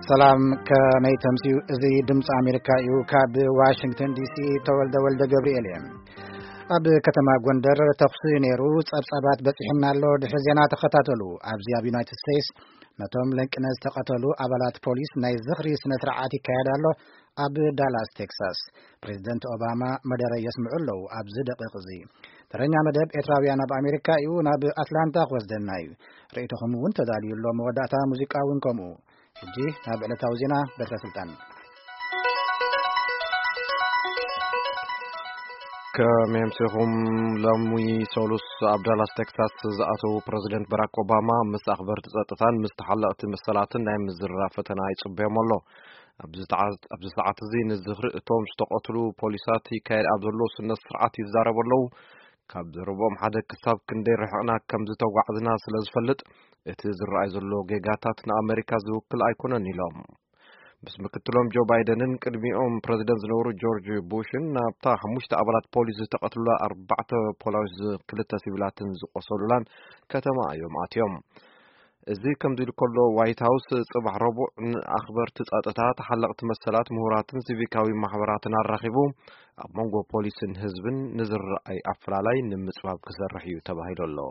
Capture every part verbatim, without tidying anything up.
سلام كمي تمسيو زي دمس أمريكا يوكاب واشنطن دي سي تولد ولد جبريل أب كتما غوندر تفصينيرو صبصبات بصحنا لو دحزينا تخاتلو أبزي يونايتد ستيتس متوم لنكنز تقاتلو أبلات بوليس ناي زخري سنة رعاتي كيدالو أب دالاس تكساس بريزيدنت أوباما مدر يسمعلو أبز دقيق زي ترنيا مدب إتراويانا بأمريكا يو ناب أتلانتا وزدناي رأيتهم وانتدالي اللو موداتا موسيقى ونكمو جي ناب علتا وزينا بسر سلطان كميمسيهم لموي سولوس عبدالله تكساس زاتو بريزيدنت باراك اوباما مس اخبرت صطتان مستحلقت مسلاتن ناي مزرافتنا يصبيهم الله ابز تعات ابز ساعات زين الزخر توم استقتلو بوليسات كايد عبدالله سن سرعات يزاربلو كاب زربهم حدا كساب كندي رحنا كم زتوعدنا سلازفلط اتي زراي زلو جيجاتات نا امريكا زوكل ايكونن يلوم بس مكتلهم جو بايدنن قدميهم بريزيدنت زنورو جورج بوشن نابتا خمسة أبلات بوليس تقتلوا أربعة بوليس كلتا سيفلاتن زقصولان كتما يوم آتيوم زي كم ديل كله وايت هاوس صبح ربع أخبار تسقطتها تحلقت مسلات مهوراتن سيفيكاوي محبراتنا الرخيبو مونغو بوليسن حزبن نزر أي أفلالاي نمسواب كسرحيو تباهيل الله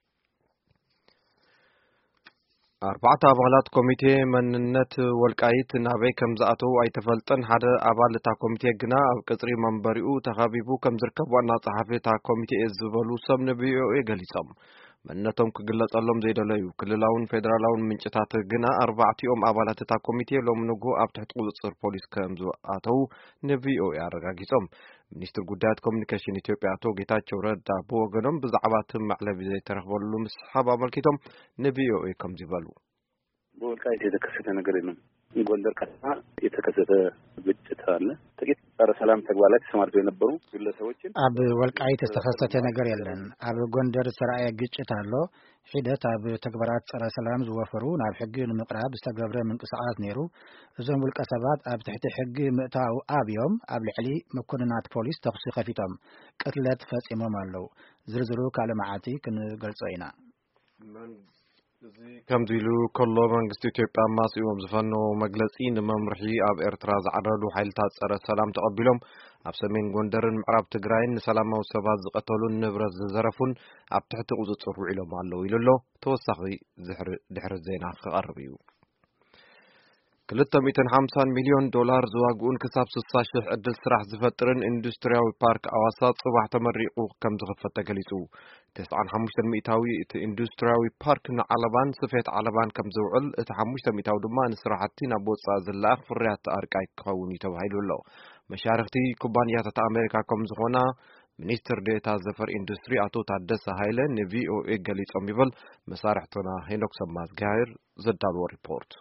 أربعة أبغالات كوميتي مننت والقايت نابي كم زاتو أي تفلتن هذا أبغال تا كوميتي جنا كسري منبريو تخابيبو كم زركب وانا صحفي تا كوميتي إزبالو سم نبيو إيجاليسام مننتهم كجلت اللهم زيد ليو كل لون فيدرالون من جتات جنا أربعة يوم أبغالات تا كوميتي لو منجو أبتحت قوة بوليس كم زاتو نبيو يارجاكيسام ሚኒስትር ጉዳያት ኮሙኒኬሽን ኢትዮጵያ አቶ ጌታቸው ረዳ በወገኑም በዛዕባት ማዕለብ ዘይ ተረክበሉ መስሐብ አመልክቶም ነቢዮኤ ከም ዝባሉ በወልቃይት የተከሰተ ነገር የለም። ጎንደር ከተማ የተከሰተ ግጭት አለ። ጥቂት ጸረ ሰላም ተግባራት ተሰማርተው የነበሩ ግለሰቦችን አብ ወልቃይት የተከሰተ ነገር የለም። አብ ጎንደር ስራየ ግጭት አለ። ሂደት አብ ተግባራት ጸረ ሰላም ዝወፈሩ ናብ ሕጊ ንምቅራብ ዝተገብረ ምንቅስቃስ ነይሩ። እዞም ውልቀ ሰባት ኣብ ትሕቲ ሕጊ ምእታው ኣብዮም ኣብ ልዕሊ መኮንናት ፖሊስ ተኽሲ ከፊቶም ቅትለት ፈጺሞም ኣለው። ዝርዝሩ ካለ መዓልቲ ክንገልጾ ኢና። كم ديلو كل منجست إثيوبيا ماسيوم زفنو مجلسين ممرحي أب إرترا زعرلو حيلتات صار سلام تقبلهم أب سمين غندرن معرب تجراين سلام وسبات قتلون نبرز زرفون أب تحت قوزة صروا إلى معلو إلى توسخي زهر دحر الزين قربيو كلتا مئتين وخمسين مليون دولار زواجون كسب ستاشر عدل سرح زفترن اندسترياوي بارك أواسط صباح تمرقو كم زغفت تجلسو تسعة خمسة مئتاوي اندسترياوي بارك نعلبان سفيت علبان كم زوعل تحمشت مئتاو دمان سرحتين أبوت سازلاخ فريات أركاي كوني توهيلو الله مشاركتي كومبانيات أمريكا كم زغونا منيستر ديتا زفر اندستري أتو تعدس هايلن نفي أو إيجاليت أميفل مسارحتنا هينوك سماز غير زدالو ريبورت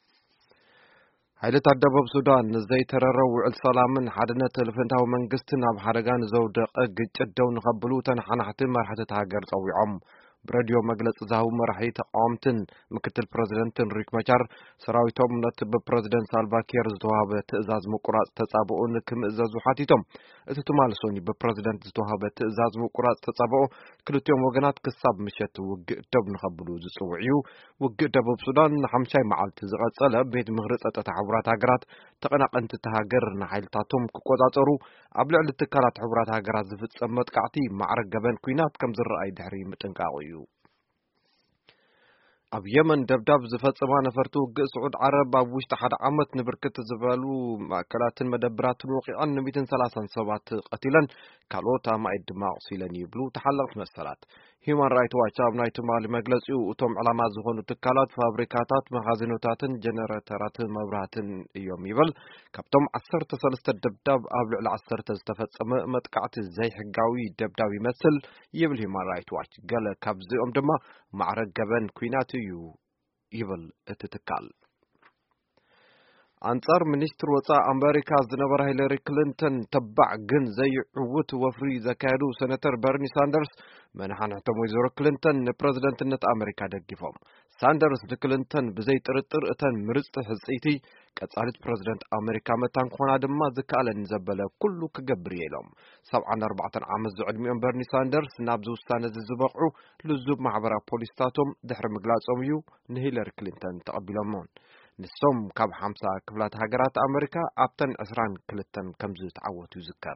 حيلة الدباب السودان زي تررو السلامن حدنا تلفنتها ومنقستنا بحرقان زود قد جدون خبلوتن حنحتم مرحلة هاجر طوي عم براديو مجلس زهو مرحيت عامتن مكتل بريزيدنت ريك ماچار سراويتهم نتب بريزيدنت سالفاكير زتوهاب تأزاز مقراص تتصابؤون كم ازازو حاتيتهم اتتمالسوني ببريزيدنت زتوهاب تأزاز مقراص تتصابؤو كلتيوم وغنات كساب مشت وقدب نخبلو زصوعيو وقدب بسودان حمشاي معالت زغصله بيت مغرص تتحورات هاجرات تقنق انت تهاجر نحيلتاتهم كقوطاطرو ابلع لتكالات حورات هاجرات زفصم متقعتي معرق جبن كوينات كم زرأي دحري متنقاوي أب يمن دبدب زفت سبحان فرتو سعود عرب أبوش تحت عمت نبركت زبالو مأكلات مدبرات وقعا مئتين ثلاثة سبعة قتيلا كالوتا ما الدماء صيلن يبلو تحلقت مسالات هيومن رايت وايتش اب نايت مال مجلس وتم علامات زغونو تكالات فابريكاتات مخازنوتاتن جنراترات مبراتن يوم يبل كابتم عشرة ثلاثة دبدب قبل على عشرة استفصم متقعت زي حقاوي دبدب يمثل يبل هيومن رايت وايتش قال كابزيهم دما معرق جبن كوينات يو يبل اتتكال أنصار منيستر وطاء أمريكا زنبر هيلاري كلينتون تبع جن زي عوت وفري زكادو سنتر برني ساندرز من حنعتمو يزور كلينتون بريزيدنت نت أمريكا دقيفهم ساندرز لكلينتون بزي ترتر اتن مرزت حزيتي كتصالت بريزيدنت أمريكا متان خونا دما زكالا نزبلا كله كجبري لهم سبعة أربعة عام زعد ميون برني ساندرز نابزو ساند الزبقعو لزوب معبرا بوليستاتهم دحر مقلاصهم يو نهيلاري كلينتون تقبلهم ንሶም ካብ ሓምሳ ክፍላት ሃገራት ኣሜሪካ ኣብተን عشرين ክልተ ከም ዝተዓወቱ ይዝከር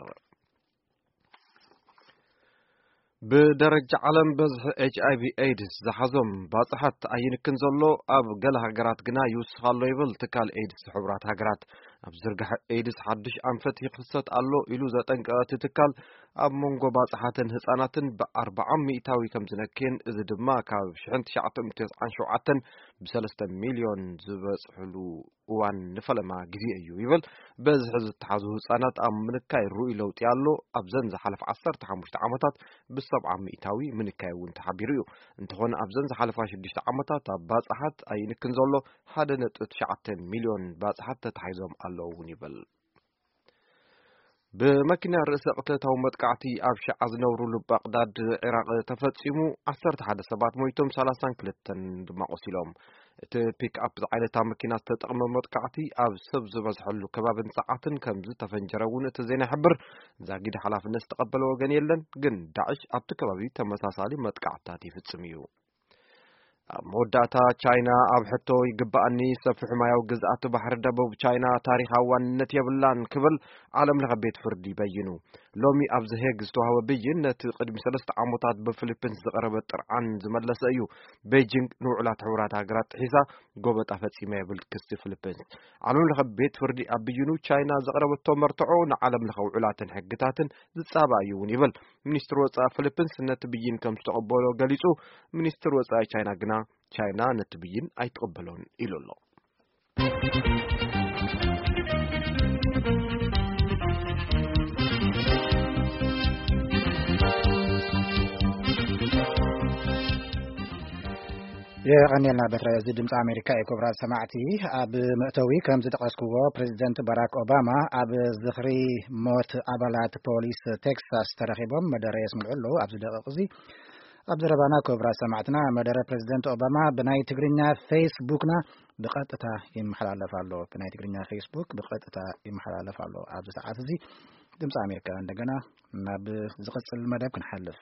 بدرجة عالم بزح إتش آي في إيدز زحزم باصحت أينكن زلو أب جل هجرات جنا يوسف الله يبل تكال إيدز حبرات هجرات أبزرج إيدز حدش أم فتح قصة الله إلو زتنك تتكال أب منجو باصحتن هساناتن بأربعة مئتاوي كم زنكين إذا دما كاب شحنت شعتم تسعن شعتن بسلسة مليون زبس حلو وان نفل مع جزء أيو يبل بزح تحزو هسانات أم منكاي روي لو تيالو أبزن زحلف عصر تحمش تعمتات بسبعة مئتاوي من كايون تحبيريو انت هون أبزن زحلف عشر ديش تعمتات باصحت أينكن زلو هذا نتشعتن مليون باصحت تحيزهم الله ونيبل بمكنة رئيس قتلته ومدقعتي أبشع عزنورو لبقداد عراق تفتسمو عصرت حدا سبات مويتم سلاسان كلتن دماء وسيلهم تبيك أب عائلة مكينة تتقم مدقعتي أب سبز بزحلو كبابن ساعتن كمز تفنجرون تزين حبر زاقيد حلاف الناس تقبلوا وغنيلن قن داعش أب تكبابي تمساسالي مدقعتاتي فتسميو موداتا تشاينا أب حتو يقبأني سفح ما يوجز أتو بحر دبوب تشاينا تاريخا وانت يبلان كبل عالم لغبيت فردي بينو لومي أبز هيجز توهو بيين نت قدم سلست عموتات بفلبينز زغربت عن زملس أيو بيجينج نوعلات حورات هاقرات حيسا قوبت أفتسي ما يبل كستي فلبينز عالم لغبيت فردي أبينو تشاينا زغربت تومرتعون عالم لغوعلات حقتاتن زتسابع يون يبل منستر وصا فلبينز نت بيين كم تقبلو قليسو منستر وصا تشاينا قنا تشاينا نتبين أي تقبلون إلو الله يغنينا بترأس دمت أمريكا يكبر سماعتي أب مؤتوي كم زتقاسكوا بريزيدنت باراك أوباما أب زخري موت أبلات بوليس تكساس ترخيبهم مدار اسم العلو أب زدقزي أب زربانا كبر سماعتنا مدار بريزيدنت أوباما بناي تقرينا فيسبوكنا بقطتا يمحلال فالو بناي تقرينا فيسبوك بقطتا يمحلال فالو أب ساعات زي دمت أمريكا عندنا ناب زقص المدى كنحلف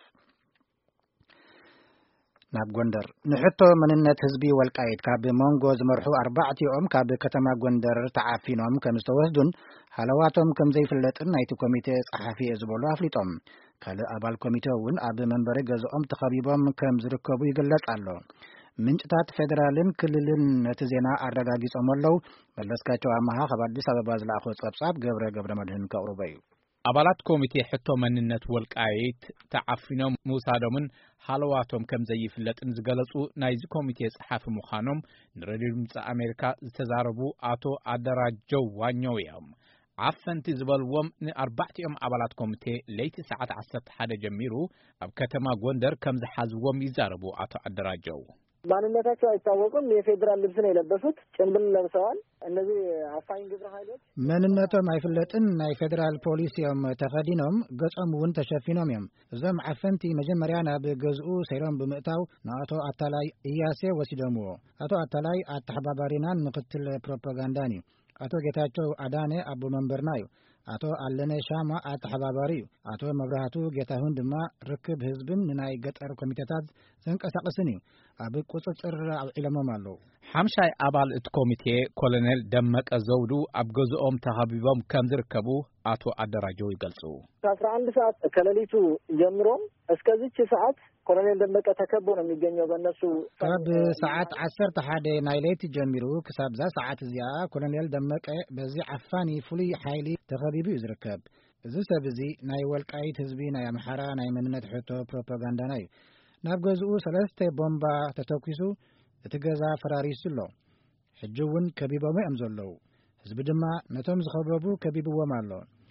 ناب غوندر نحطو مننت حزبي والقايد كاب مونغو زمرحو أربعة يوم كاب كتما غوندر تعافينهم كم استوسدون حلواتهم كم زي فلتن نايتو كوميتي صحفي ازبولو افليطهم كال ابال كوميتيون اب منبر غزኦም تخبيبهم كم زركبو يغلط الله منጭታት ፌደራልን ክልልን ነተዜና አረጋግጾም አለው መለስካቸው አማሃ ከአዲስ አበባ ዝላኹ ጸብጻብ ገብረ ገብረ መድህን ከቅሩበዩ አባላት ኮሚቴ ሕቶ መንነት ወልቃይት ተዓፊኖም ሙሳዶምን ሓለዋቶም ከም ዘይፍለጥን ዝገለጹ ናይዚ ኮሚቴ ጸሓፊ ምዃኖም ንሬድዮ ድምፂ አሜሪካ ዝተዛረቡ አቶ አደራጀው ዋኛው እዮም ዓፈንቲ ዝበልዎም ንኣርባዕቲኦም አባላት ኮሚቴ ለይቲ ሰዓት ዓሰርተ ሓደ ጀሚሩ ኣብ ከተማ ጎንደር ከም ዝሓዝዎም ይዛረቡ አቶ አደራጀው ማንነታቸው አይታወቅም የፌደራል ልብስ ነው የለበሱት ጭንብል ለብሰዋል እነዚህ አፋኝ ግብረ ኃይሎች ማንነቶም አይፍለጥን ናይ ፌደራል ፖሊስ እዮም ተኸዲኖም ገጾም ውን ተሸፊኖም እዮም እዞም ዓፈንቲ መጀመሪያ ናብ ገዝኡ ሰይሮም ብምእታው ናቶ አታላይ እያሴ ወሲደምዎ አቶ አታላይ አተሐባባሪናን ምክትል ፕሮፓጋንዳኒ አቶ ጌታቸው አዳነ አቦ መንበርናዩ አቶ አለነ ሻማ አተሐባባሪዩ አቶ መብራቱ ጌታሁን ድማ ርክብ ህዝብን ናይ ገጠር ኮሚቴታት ዘንቀሳቀስኒ ኣብ ቁጽጽር አብዒለሞም አለው ሓምሻይ አባል እቲ ኮሚቴ ኮሎኔል ደመቀ ዘውዱ ኣብ ገዝኦም ተሃቢቦም ከም ዝርከቡ አቶ አደራጀው ይገልጹ አስራ አንድ ሰዓት ከሌሊቱ ጀምሮም እስከዚች ሰዓት ኮሎኔል ደመቀ ተከቦ ነው የሚገኘው በእነሱ ካብ ሰዓት ዓሰርተ ሓደ ናይ ሌሊት ጀሚሩ ክሳብ ዛ ሰዓት እዚኣ ኮሎኔል ደመቀ በዚ ዓፋኒ ፍሉይ ሓይሊ ተኸቢቡ ይዝርከብ እዚ ሰብ እዚ ናይ ወልቃይት ህዝቢ ናይ አምሓራ ናይ መንነት ሕቶ ፕሮፓጋንዳና እዩ ናብ ገዝኡ ሰለስተ ቦምባ ተተኩሱ እቲ ገዛ ፈራሪሱ ኣሎ ሕጂ እውን ከቢቦም እዮም ዘለዉ ህዝቢ ድማ ነቶም ዝኸበቡ ከቢብዎም ኣሎ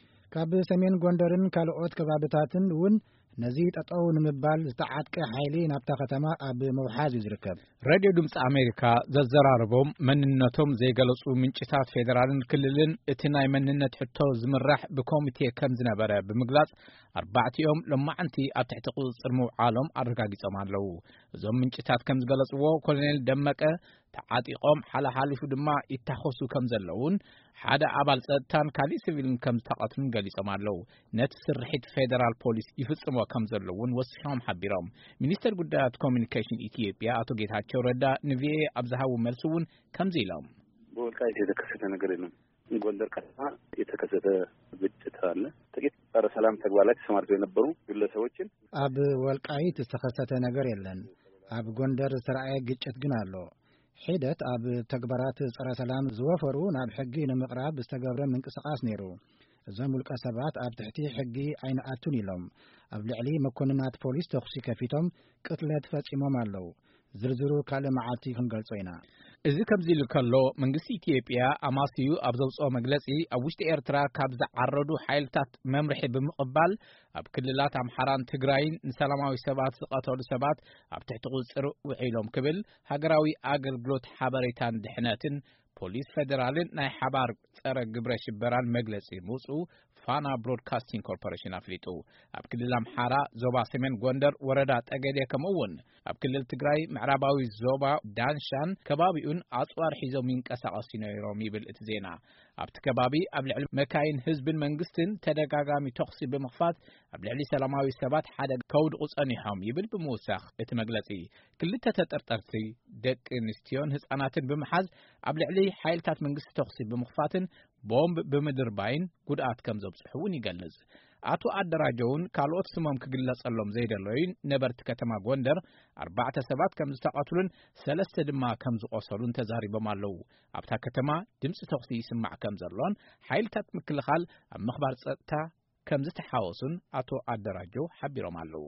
ካብ ሰሜን ጎንደርን ካልኦት ከባቢታትን እውን ነዚ ጠጠው ንምባል ዝተዓጥቀ ሓይሊ ናብታ ከተማ ኣብ መውሓዝ ይዝርከብ ሬድዮ ድምፂ አሜሪካ ዘዘራረቦም መንነቶም ዘይገለጹ ምንጭታት ፌደራልን ክልልን እቲ ናይ መንነት ሕቶ ዝምራሕ ብኮሚቴ ከም ዝነበረ ብምግላጽ ኣርባዕቲኦም ለማዓንቲ ኣብ ትሕቲ ቁጽጽር ምውዓሎም ኣረጋጊጾም ኣለዉ እዞም ምንጭታት ከም ዝገለጽዎ ኮሎኔል ደመቀ ተዓጢቆም ሓላሓሊፉ ድማ ይታኸሱ ከም ዘለውን ሓደ አባል ጸጥታን ካሊ ሲቪልን ከም ተቀትሉን ገሊጾም ኣለዉ ነቲ ስርሒት ፌደራል ፖሊስ ይፍጽሞ ከም ዘለውን ወሲሖም ሓቢሮም ሚኒስተር ጉዳያት ኮሙኒኬሽን ኢትዮጵያ አቶ ጌታቸው ረዳ ንቪኤ ኣብዝሃቡ መልስውን ከምዚ ኢሎም በወልቃይት የተከሰተ ነገር የለም። ጎንደር ከተማ የተከሰተ ግጭት አለ። ጥቂት ጸረ ሰላም ተግባር ላይ ተሰማርተው የነበሩ ግለሰቦችን አብ ወልቃይት የተከሰተ ነገር የለን። አብ ጎንደር ስራኤ ግጭት ግን አሎ ሒደት አብ ተግባራት ጸረ ሰላም ዝወፈሩ ናብ ሕጊ ንምቅራብ ዝተገብረ ምንቅስቃስ ነይሩ። እዞም ውልቀ ሰባት ኣብ ትሕቲ ሕጊ ኣይነኣቱን ኢሎም ኣብ ልዕሊ መኮንናት ፖሊስ ተኽሲ ከፊቶም ቅትለት ፈጺሞም ኣለው። ዝርዝሩ ካልእ መዓልቲ ክንገልጾ ኢና። እዚ ከምዚ ኢሉ ከሎ መንግስቲ ኢትዮጵያ ኣማስዩ ኣብ ዘውፅኦ መግለጺ ኣብ ውሽጢ ኤርትራ ካብ ዝዓረዱ ሓይልታት መምርሒ ብምቕባል ኣብ ክልላት ኣምሓራን ትግራይን ንሰላማዊ ሰባት ዝቐተሉ ሰባት ኣብ ትሕቲ ቁፅጥር ውዒሎም ክብል ሃገራዊ ኣገልግሎት ሓበሬታን ድሕነትን ፖሊስ ፌደራልን ናይ ሓባር ጸረ ግብረ ሽበራን መግለጺ ምውፅኡ ፋና ብሮድካስቲንግ ኮርፖሬሽን ኣፍሊጡ። ኣብ ክልል ኣምሓራ ዞባ ሰሜን ጎንደር ወረዳ ጠገዴ ከምኡውን ኣብ ክልል ትግራይ ምዕራባዊ ዞባ ዳንሻን ከባቢኡን ኣጽዋር ሒዞም ይንቀሳቐሱ ነይሮም ይብል እቲ ዜና። ኣብቲ ከባቢ ኣብ ልዕሊ መካይን ህዝብን መንግስትን ተደጋጋሚ ተኽሲ ብምኽፋት ኣብ ልዕሊ ሰላማዊ ሰባት ሓደ ከውድቁ ጸኒሖም ይብል ብምውሳኽ እቲ መግለጺ ክልተ ተጠርጠርቲ ደቂ ኣንስትዮን ህጻናትን ብምሓዝ ኣብ ልዕሊ ሓይልታት መንግስቲ ተኽሲ ብምኽፋትን ቦምብ ብምድርባይን ጉድኣት ከም ዘብጽሑን ይገልጽ። አቶ አደራጀውን ካልኦት ስሞም ክግለጸሎም ዘይደለዩን ነበርቲ ከተማ ጎንደር አርባዕተ ሰባት ከም ዝተቀተሉን ሰለስተ ድማ ከም ዝቆሰሉን ተዛሪቦም ኣለው። ኣብታ ከተማ ድምጽ ተኽሲ ይስማዕ ከም ዘሎን ሓይልታት ምክልኻል ኣብ ምኽባር ጸጥታ ከም ዝተሓወሱን አቶ አደራጀው ሓቢሮም ኣለው።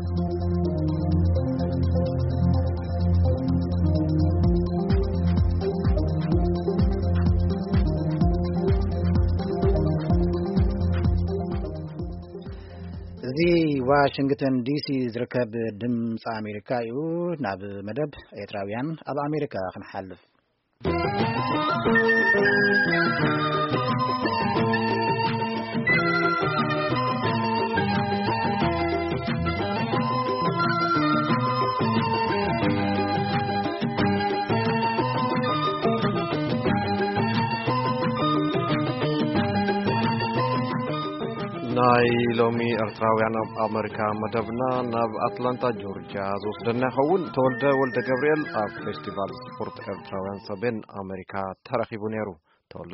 እዚ ዋሽንግተን ዲሲ ዝርከብ ድምፂ ኣሜሪካ እዩ። ናብ መደብ ኤርትራውያን ኣብ ኣሜሪካ ክንሓልፍ። ናይ ሎሚ ኤርትራውያን ኣብ ኣሜሪካ መደብና ናብ ኣትላንታ ጆርጂያ ዝወስደና ይኸውን። ተወልደ ወልደ ገብርኤል ኣብ ፌስቲቫል ስፖርት ኤርትራውያን ሰሜን ኣሜሪካ ተረኺቡ ነይሩ። ተወልደ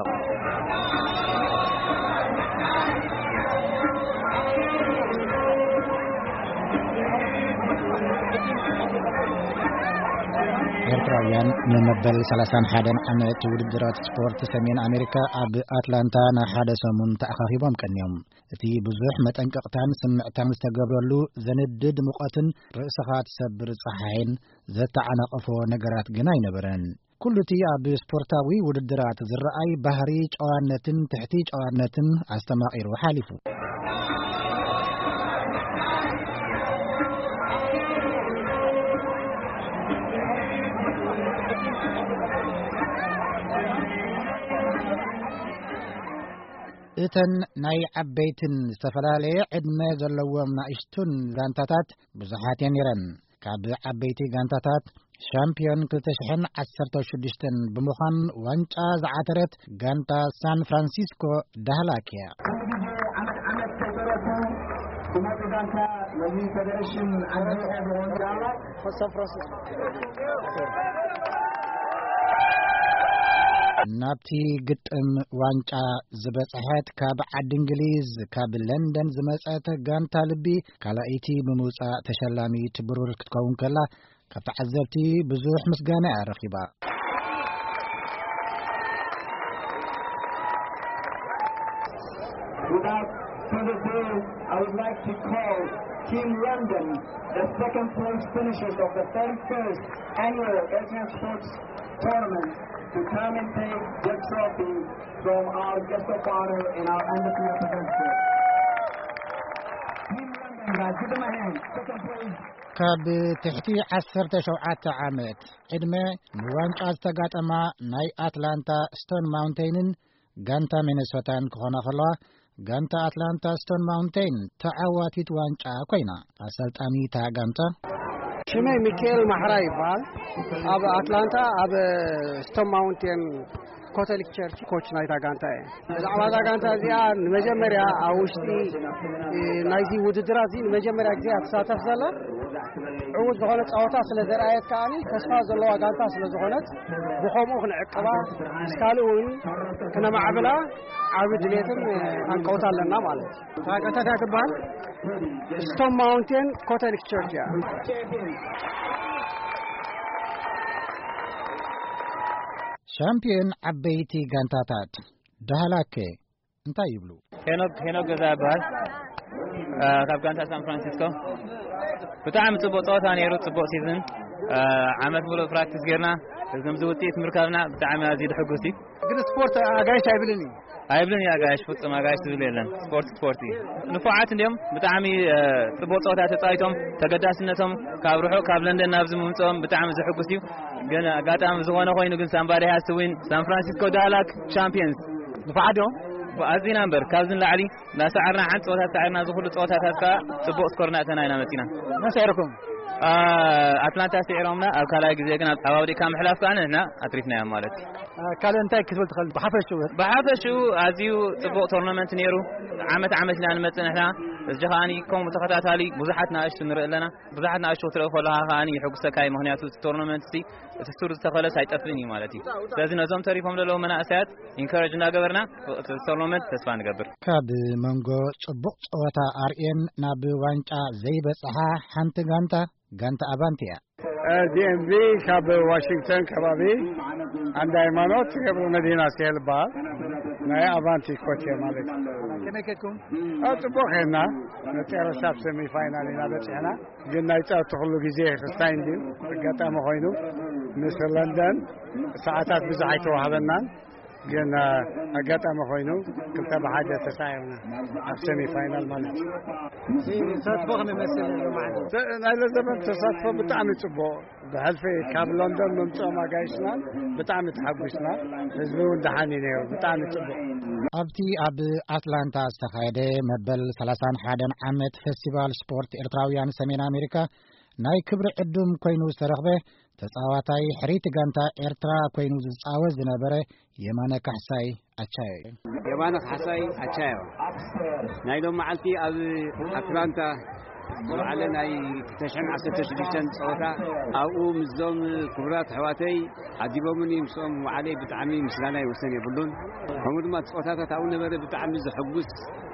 ኤርትራውያን ንመበል ሰላሳ ወሓደ ዓመት ውድድራት ስፖርት ሰሜን ኣሜሪካ ኣብ ኣትላንታ ናይ ሓደ ሰሙን ተኣኻኺቦም ቀኒዮም። እቲ ብዙሕ መጠንቀቕታን ስምዕታን ዝተገብረሉ ዘንድድ ሙቐትን ርእስኻ ትሰብር ፀሓይን ዘተዓናቐፎ ነገራት ግን ኣይነበረን። ኩሉ እቲ ኣብ ስፖርታዊ ውድድራት ዝረኣይ ባህሪ ጨዋነትን ትሕቲ ጨዋነትን ኣስተማቒሩ ሓሊፉ። እተን ናይ ዓበይትን ዝተፈላለየ ዕድመ ዘለዎም ናእሽቱን ጋንታታት ብዙሓት እየን ነይረን። ካብ ዓበይቲ ጋንታታት ሻምፒዮን ክልተ ሽሕን ዓሰርተ ሽዱሽተን ብምዃን ዋንጫ ዝዓተረት ጋንታ ሳን ፍራንሲስኮ ዳህላክያ ናብቲ ግጥም ዋንጫ ዝበጽሐት ካብ ዓዲ እንግሊዝ ካብ ለንደን ዝመጸት ጋንታ ልቢ ካልኣይቲ ብምውጻእ ተሸላሚት ብሩር ክትከውን ከላ ካብ ተዓዘብቲ ብዙሕ ምስጋና ኣረኺባ። Without further ado, I would like to call Team London the second place finishers of the thirty-first annual Asian Sports Tournament to come and take the trophy from our guest of honor and our embassy representative. Team London, guys, give them a hand. Second place. ካብ ትሕቲ ዓሰርተ ሸውዓተ ዓመት ዕድመ ንዋንጫ ዝተጋጠማ ናይ ኣትላንታ ስቶን ማውንቴንን ጋንታ ሚነሶታን ክኾና ከለዋ ጋንታ አትላንታ ስቶን ማውንቴን ተዓዋቲት ዋንጫ ኮይና አሰልጣኒ ታጋንታ ሽሜ ሚካኤል ማሕራ ይባል ኣብ አትላንታ ኣብ ስቶን ማውንቴን ካቶሊክ ቸርች ኮች ናይ ታጋንታ ዛዕባ ታጋንታ እዚኣ ንመጀመርያ ኣብ ውሽጢ ናይዚ ውድድር እዚ ንመጀመርያ ግዜ ኣተሳተፍ ዘላ عود زغونت صوتا سلا زرايت كاني تسفا زلوا غانتا سلا زغونت بخومو كنعقبا اسكالون كنا معبلا عبد ليتم انقوتا لنا ማለት ታቀታ ታቀባል ስቶን ማውንቴን ካቶሊክ ቸርች ያ ሻምፒዮን አበይቲ ጋንታታት ዳህላከ እንታይ ይብሉ ሄኖክ ሄኖክ ገዛባል ካብ ጋንታ ሳን ፍራንሲስኮ በጣም ጽቡቅ ጸዋታ ነይሩ ጽቡቅ ሲዝን ዓመት ሙሉ ፕራክቲስ ገርና እዝም ዝውጤት ምርካብና በጣም ያዚድ ሕጉሲ ግን ስፖርት አጋሽ አይብልኒ አይብልኒ አጋሽ ፍጹም አጋሽ ዝብለለን ስፖርት ስፖርቲ ንፉዓት እንዲም በጣም ጽቡቅ ጸዋታ ተጻይቶም ተገዳስነቶም ካብ ሩሑ ካብ ለንደን ናብ ዝምምጾም በጣም ዝሕጉሲ ግን አጋጣሚ ዝሆነ ኮይኑ ግን ሳምባሪ ሃስ ቱ ዊን ሳን ፍራንሲስኮ ዳላክ ቻምፒየንስ ንፉዓዶም በአዚና ነበር ካብዝን ላዕሊ ናሰዓርና አንድ ጾታ ሰዓርና ዝሁሉ ጾታታት ካ ጽቡቅ ስኮርና ተናይና መጺና መሰይርኩም አትላንታ ሲዕሮምና ኣብ ካላይ ግዜ ግን አባውዲ ካም ሕላፍ ካንና አትሪፍና ማለት ካለ እንታይ ክትብል ትኽእል በሐፈሹ በሐፈሹ አዚዩ ጽቡቅ ቶርናመንት ነይሩ ዓመት ዓመት ና ንመጽንሕና እጅኻኒ ኮም ተኸታታሊ ብዙሓት ናእሽቱ ንርእለና ብዙሓት ናእሽቱ ትረኸ ለሃ ካኒ ሕጉሰካይ ምክንያቱ ቶርናመንት ሲ ተስቱር ተኸለስ አይጠፍኒ ማለት እዩ ስለዚህ ነዞም ተሪፎም ለለው መናእሰያት ኢንካሬጅ እናገበርና ቶርናመንት ተስፋ ንገብር ካብ መንጎ ጽቡቅ ጸወታ አርኤን ናብ ዋንጫ ዘይበጽሓ ሓንቲ ጋንታ ጋንታ አቫንቲያ ዲኤምቪ ካብ ዋሽንግተን ከባቢ አንድ ሃይማኖት ገብረ መዲና ሲልባ ናይ አቫንቲ ኮቴ ማለት ከመከኩም አጥቦኸና ነጨረሳብ ሰሚ ፋይናል ኢና በጽሕና ግን ናይ ጻውቲ ሁሉ ግዜ ክስታይ እንዲ አጋጣሚ ኮይኑ ምስ ለንደን ሰዓታት ብዙሕ ኣይተዋህበናን ግን አጋጣሚ ኮይኑ ክልተ በሓደ ተሳይርና ኣብ ሰሚ ፋይናል ማለት እዩ ተሳትፎ ከመመስል ማለት ናይ ለዘመን ተሳትፎ ብጣዕሚ ጽቡቕ ብሕልፊ ካብ ለንደን መምጽኦም ኣጋይሽና ብጣዕሚ ተሓጒስና ህዝቢ እውን ደሓኒ ነይሩ ብጣዕሚ ጽቡቕ ኣብቲ ኣብ አትላንታ ዝተኻየደ መበል ሰላሳ ወሓደ ዓመት ፌስቲቫል ስፖርት ኤርትራውያን ሰሜን አሜሪካ ናይ ክብሪ ዕዱም ኮይኑ ዝተረኽበ ተጻዋታይ ሕሪት ጋንታ ኤርትራ ኮይኑ ዝጻወት ዝነበረ የማነ ካሕሳይ አቻዮ የማነ ካሕሳይ አቻዮ ናይ ሎም መዓልቲ ኣብ አትላንታ ዝለዓለ ናይ ተሽሕን ዓሰርተ ሽዱሽተን ጸወታ ኣብኡ ምስዞም ክቡራት ኣሕዋተይ ዓዲቦምኒ ምስኦም ዋዕለይ ብጣዕሚ ምስጋና ይወሰን የብሉን ከምኡ ድማ ጸወታታት ኣብኡ ነበረ ብጣዕሚ ዘሐጉስ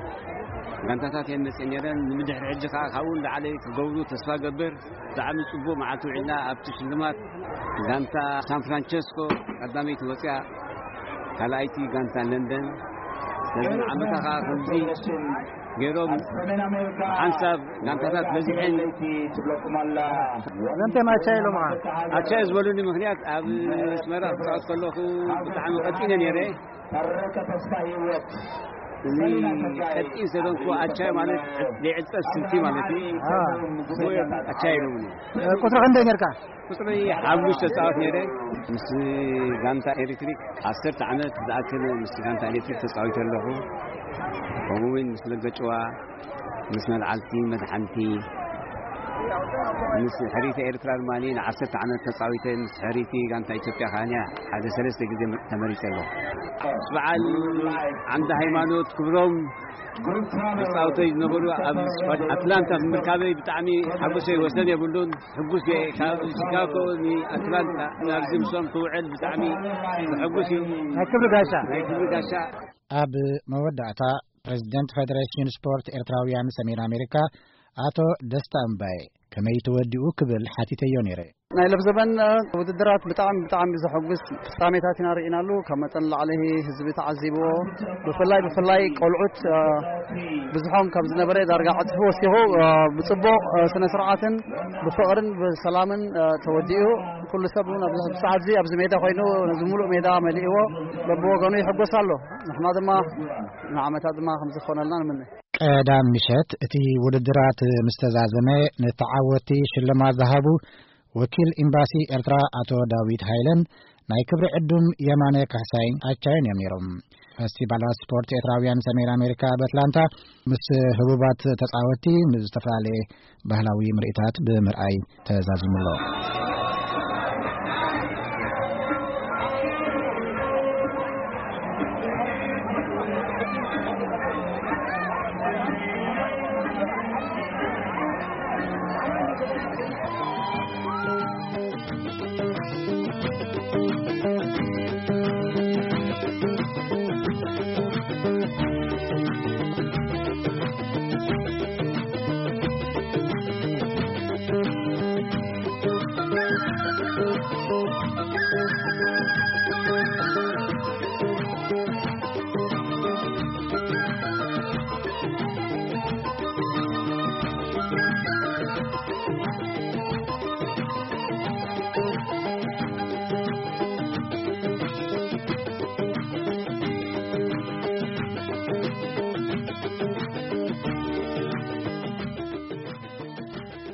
ጋንታታት የን መጽእ ነይረን ንምድሕሪ ሕጂ ከዓ ካብኡ ንላዕለ ክገብሩ ተስፋ ገብር ብጣዕሚ ጽቡቕ መዓልቲ ውዒልና ኣብቲ ሽልማት ጋንታ ሳን ፍራንቸስኮ ቀዳመይቲ ወፂኣ ካልኣይቲ ጋንታ ለንደን ስለዚ ዓመታ ከዓ ከምዚ ገይሮም ሓንሳብ ጋንታታት በዚሐን ለንተ ማቻይ ሎማ ኣቻይ ዝበሉኒ ምክንያት ኣብ ስመራ ክፃወት ከለኹ ብጣዕሚ ቀጢነ ነይረ ተረከ ተስፋ ህይወት ቀጢን ስለንኩ አቻይ ማለት ለዕጠስ ስንቲ ማለት እዩ አቻይ ነው ቁጥር ክንደይ ነርካ ቁጥር ሓሙሽተ ተጻዋት ነይረ ምስ ጋንታ ኤሌክትሪክ ዓሰርተ ዓመት ዝኣክል ምስ ጋንታ ኤሌክትሪክ ተጻዊት ኣለኹ ከምኡውን ምስ ለገጭዋ ምስ መልዓልቲ መድሓንቲ ምስ ሕሪቲ ኤርትራ ድማኒ ንዓሰርተ ዓመት ተጻዊተ ምስ ሕሪቲ ጋንታ ኢትዮጵያ ካንያ ሓደ ሰለስተ ግዜ ተመሪፀ ኣለኹ በዓል ዓንዲ ሃይማኖት ክብሮም ተጻውተይ ዝነበሩ ኣብ አትላንታ ምርካበይ ብጣዕሚ ሓጎሰይ ወሰን የብሉን ሕጉስ ካብ ሺካጎ ንአትላንታ ናብ ዝምሶም ክውዕል ብጣዕሚ ሕጉስ እዩ ናይ ክብሪ ጋሻ ናይ ክብሪ ጋሻ ኣብ መወዳእታ ፕሬዚደንት ፌዴሬሽን ስፖርት ኤርትራውያን ሰሜን አሜሪካ አቶ ደስታ እምባይ ከመይ ተወዲኡ ክብል ሓቲተዮ ነይረ ናይ ለብዘበን ውድድራት ብጣዕሚ ብጣዕሚ ዘሐጉስ ፍጻሜታት ኢና ርኢናሉ ካብ መጠን ላዕሊ ህዝቢ ተዓዚብዎ ብፍላይ ብፍላይ ቆልዑት ብዙሖም ካብ ዝነበረ ዳርጋ ዓፅፊ ወሲኹ ብጽቡቕ ስነ ስርዓትን ብፍቕርን ብሰላምን ተወዲኡ ኩሉ ሰብ ኣብ ሰዓት እዚ ኣብዚ ሜዳ ኮይኑ ዝሙሉእ ሜዳ መሊእዎ በብወገኑ ይሕጎስ ኣሎ ንሕና ድማ ንዓመታት ድማ ከም ዝኾነልና ንምነ ቀዳም ምሸት እቲ ውድድራት ምስተዛዘመ ነተዓወቲ ሽልማት ዝሃቡ ወኪል ኤምባሲ ኤርትራ አቶ ዳዊት ሃይለን ናይ ክብሪ ዕዱም የማነ ካሕሳይ አቻዮን ነይሮም ፌስቲቫል ስፖርት ኤርትራውያን ሰሜን አሜሪካ በአትላንታ ምስ ህቡባት ተጻወቲ ምስ ዝተፈላለዩ ባህላዊ ምርኢታት ብምርአይ ተዛዚሙሎ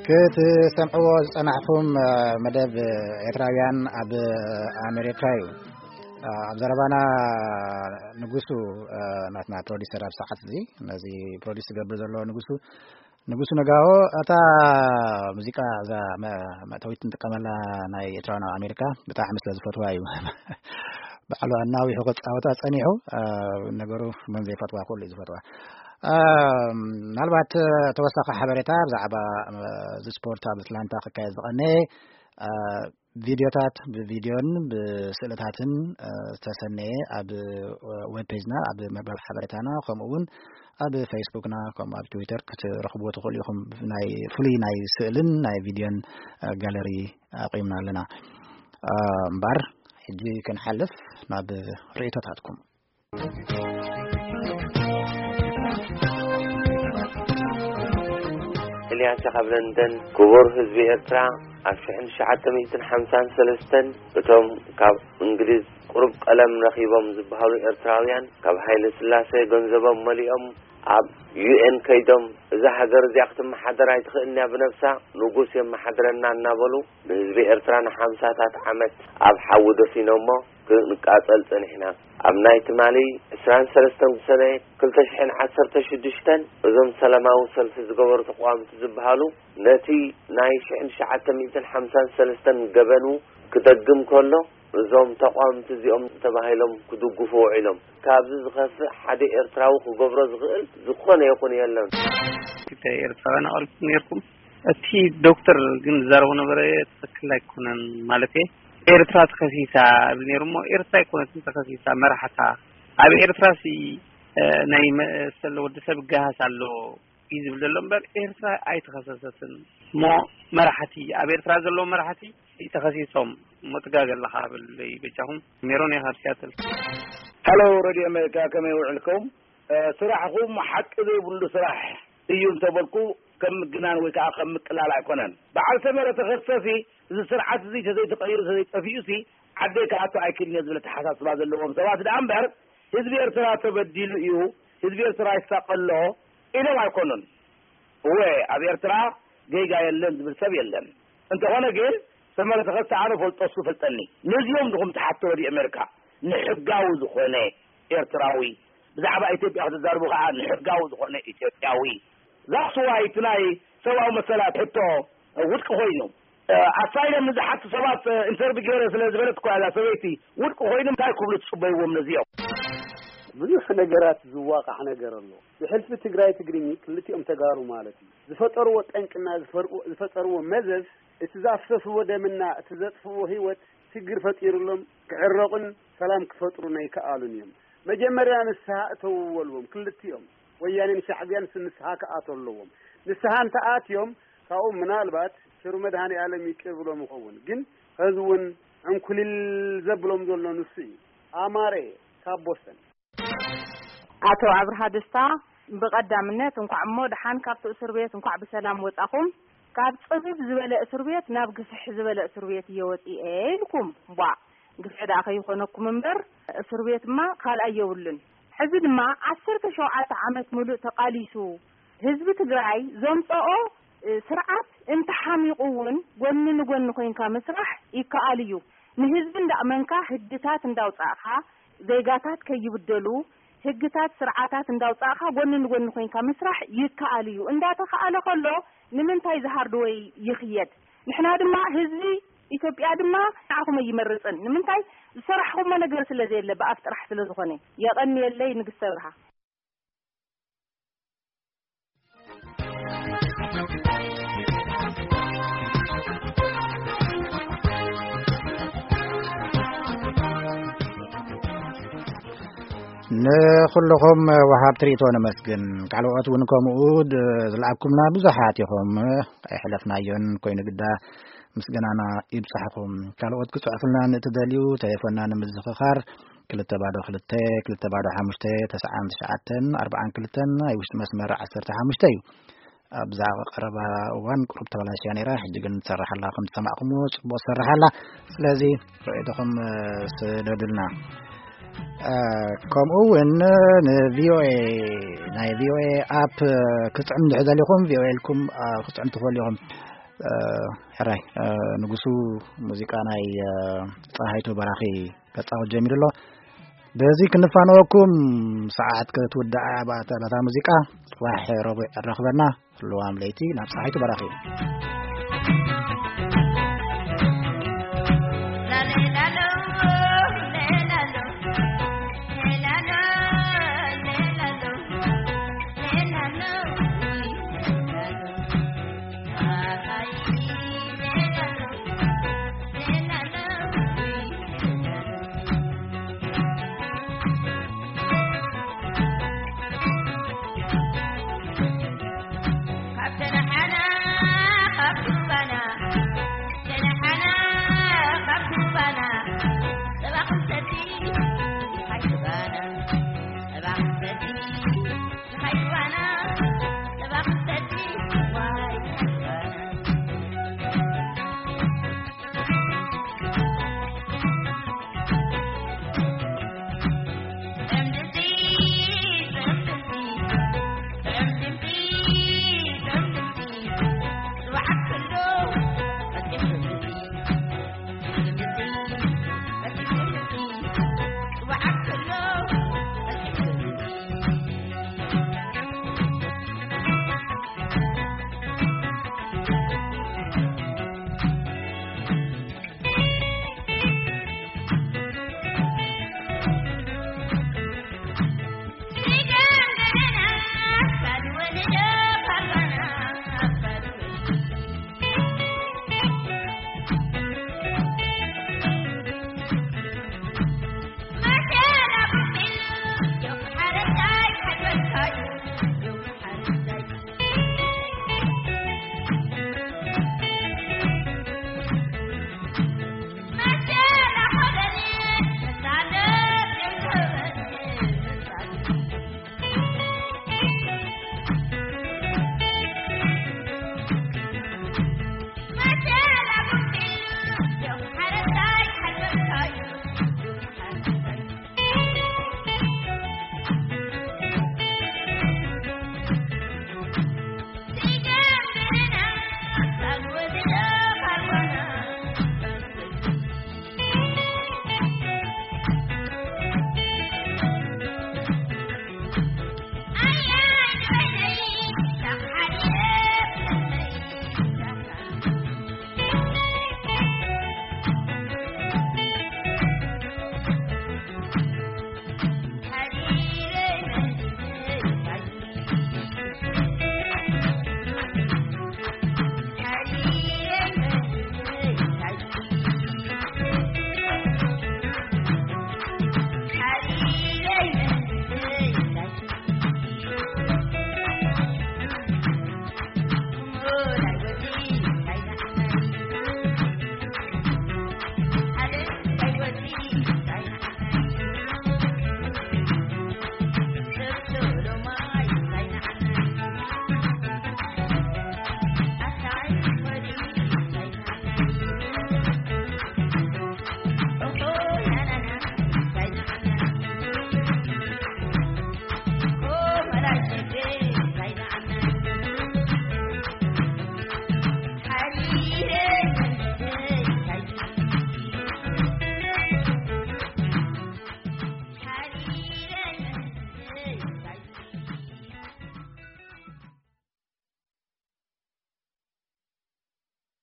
ክትሰምዕዎ ዝጸናሕኩም መደብ ኤርትራውያን ኣብ ኣሜሪካ እዩ ኣብ ዘረባና ንጉሱ ናትና ፕሮዲሰር ኣብ ሰዓት እዚ ነዚ ፕሮዲስ ገብር ዘሎ ንጉሱ ንጉሱ ነጋዎ ኣታ ሙዚቃ ዛ ማታዊት እንጥቀመላ ናይ ኤርትራና ኣሜሪካ ብጣዕሚ ስለ ዝፈትዋ እዩ በዓሉ ኣናዊ ሕቆት ጻወታ ጸኒሑ ነገሩ መን ዘይፈትዋ ኩሉ ዝፈትዋ ምናልባት ተወሳኺ ሓበሬታ ብዛዕባ ስፖርት ኣብ ኣትላንታ ክካየድ ዝቐነ ቪድዮታት ብቪድዮን ብስእልታትን ዝተሰነየ ኣብ ዌብ ፔጅና ኣብ መርበብ ሓበሬታና ከምኡውን ኣብ ፌስቡክና ከም ኣብ ትዊተር ክትረኽብዎ ትኽእሉ ኢኹም ናይ ፍሉይ ናይ ስእልን ናይ ቪድዮን ጋለሪ ኣቂምና ኣለና እምበር ሕጂ ክንሓልፍ ናብ ርእቶታትኩም ኤልያስ ካብለንደን ክቡር ህዝቢ ኤርትራ ኣብ ሽሕን ሸዓተ ሚእትን ሓምሳን ሰለስተን እቶም ካብ እንግሊዝ ቁሩብ ቀለም ረኺቦም ዝበሃሉ ኤርትራውያን ካብ ሃይለ ስላሴ ገንዘቦም መሊኦም ኣብ ዩኤን ከይዶም እዛ ሃገር እዚኣ ክትመሓደር ኣይትኽእልንያ ብነፍሳ ንጉስ የመሓድረና እናበሉ ንህዝቢ ኤርትራ ንሓምሳታት ዓመት ኣብ ሓዊ ደፊኖሞ ክንቃጸል ጸኒሕና ኣብ ናይ ትማሊ ዕስራን ሰለስተን ሰነ ክልተ ሽሕን ዓሰርተ ሽዱሽተን እዞም ሰላማዊ ሰልፊ ዝገበሩ ተቋምቲ ዝበሃሉ ነቲ ናይ ሽሕን ሸዓተ ሚእትን ሓምሳን ሰለስተን ገበኑ ክደግም ከሎ እዞም ተቋምቲ እዚኦም ተባሂሎም ክድግፉ ውዒሎም ካብዚ ዝኸፍእ ሓደ ኤርትራዊ ክገብሮ ዝኽእል ዝኾነ ይኹን የለን እቲ ኤርትራውያን ኣልኩ ነርኩም እቲ ዶክተር ግን ዘረቡ ነበረ ትክክል ኣይኮነን ማለት እዩ ኤርትራ ተኸሲሳ ብነርሞ ኤርትራ ኣይኮነትን ተኸሲሳ መራሕታ ኣብ ኤርትራሲ ናይ መሰለ ወዲ ሰብ ጋሃስ ኣሎ ይዝብል ዘሎ እምበር ኤርትራ ኣይተኸሰሰትን ሞ መራሕቲ ኣብ ኤርትራ ዘሎ መራሕቲ ተኸሲሶም መጥጋገለኻ ብለይ በጃኹም ሜሮን ይሃርሲያተል ሃሎ ሬድዮ ኣሜሪካ ከመይ ውዕልኩም ስራሕኩም ሓቂ ዘይብሉ ስራሕ እዩ እንተበልኩ ከም ምግናን ወይ ከዓ ከም ምቅላል ኣይኮነን በዓል ሰመረ ተኸሰሲ እዚ ስርዓት እዚ ተዘይተቐይሩ ተዘይጠፊኡሲ ዓደይ ከኣቶ ኣይክድን ዝብል ተሓሳስባ ዘለዎም ሰባት ዳ እምበር ህዝቢ ኤርትራ ተበዲሉ እዩ ህዝቢ ኤርትራ ይሳቀሎ ኢሎም ኣይኮኑን ወይ ኣብ ኤርትራ ገይጋ የለን ዝብል ሰብ የለን እንተኾነ ግን ሰመረ ተኸሰሲ ኣነ ፈልጦሱ ፈልጠኒ ነዚኦም ድኹም ተሓቶ ወዲ ኣሜሪካ ንሕጋዊ ዝኾነ ኤርትራዊ ብዛዕባ ኢትዮጵያ ክትዛርቡ ከዓ ንሕጋዊ ዝኾነ ኢትዮጵያዊ ዛክስዋይ እቲ ናይ ሰብኣዊ መሰላት ሕቶ ውድቂ ኮይኑ ኣሳይለም ንዝሓቱ ሰባት ኢንተርቪው ገይረ ስለ ዝበለት እኳ እዛ ሰበይቲ ውድቂ ኮይኑ እንታይ ክብሉ ትፅበይዎም ነዚኦም ብዙሕ ነገራት ዝዋቃዕ ነገር ኣሎ ብሕልፊ ትግራይ ትግርኝ ክልቲኦም ተጋሩ ማለት እዩ ዝፈጠርዎ ጠንቅና ዝፈጠርዎ መዘዝ እቲ ዛፍሰስዎ ደምና እቲ ዘጥፍዎ ህይወት ችግር ፈጢሩሎም ክዕረቁን ሰላም ክፈጥሩ ናይ ከኣሉን እዮም መጀመርያ ንስሓ እተውወልዎም ክልቲኦም ወያኔን ሻዕቢያን ንስሓ ከኣተለዎም ንስሓ እንተኣትዮም ካብኡ ምናልባት ሽሩ መድሃኒ ዓለም ይቅር ብሎም ይኸውን ግን ህዝውን እንኩልል ዘብሎም ዘሎ ንሱ እዩ ኣማሬ ካብ ቦስተን አቶ አብርሃ ደስታ በቀዳምነት እንኳን ሞ ደሃን ካብቱ እስር ቤት እንኳን በሰላም ወጣኩም ካብ ጽብብ ዝበለ እስር ቤት ናብ ግፍሕ ዝበለ እስር ቤት ይወጪኤልኩም ባ ግፍሕ ዳኸ ይኾነኩም እምበር እስር ቤትማ ካልአየውልን ሕዚ ድማ ዓሰርተ ሸውዓተ ዓመት ሙሉእ ተቃሊሱ ህዝቢ ትግራይ ዘምጽኦ ስርዓት እንተሓሚቁውን ጎን ንጎን ኮይንካ መስራሕ ይከኣል እዩ ንህዝብ እንዳመንካ ህድታት እንዳውጻኻ ዘይጋታት ከይብደሉ ህግታት ስርዓታት እንዳውጻኻ ጎን ንጎን ኮይንካ መስራሕ ይከኣል እዩ እንዳተኸኣለ ከሎ ንምንታይ ዝሃርድ ወይ ይኽየድ ንሕና ድማ ህዝቢ ኢትዮጵያ ድማ ንዓኹም ይመርጽን ንምንታይ ዝሰርሕኩም ነገር ስለዘየለ በኣፍ ጥራሕ ስለዝኾነ የቐኒ የለይ ንግስተ ብርሃ نخلهم وهاب تريتون مسكن قالوا أتون كمود زلعبكم لا بزحات يخم حلفنا ين كوين قدا مسكن أنا يبصحكم قالوا أتكسو أفلنا نتدليو تليفوننا نمزخ خار كل تبادو خلتة كل تبادو حمشتة تسعة ساعتين أربعة كلتن يوش مسمر عشرة حمشتة بزاف قربا وان قرب تبلاش يعني راح جيجن تصرح الله قم تسمعكم وصرح الله لازم رأيتكم سددلنا كم أون ن في أو إيه ناي في أو إيه أب كتعم دعذا لكم في أو إيه لكم كتعم تقول لهم ሕራይ ንጉሱ ሙዚቃ ናይ ፀሃይቱ በራኺ ከጻወት ጀሚርሎ በዚ ክንፋነወኩም ሰዓት ክትወዳኣ ባታ ሙዚቃ ጽባሕ ረቡዕ ረኽበና ልዋም ለይቲ ናብ ፀሃይቱ በራኺ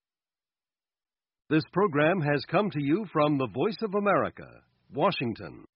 This program has come to you from the Voice of America, Washington.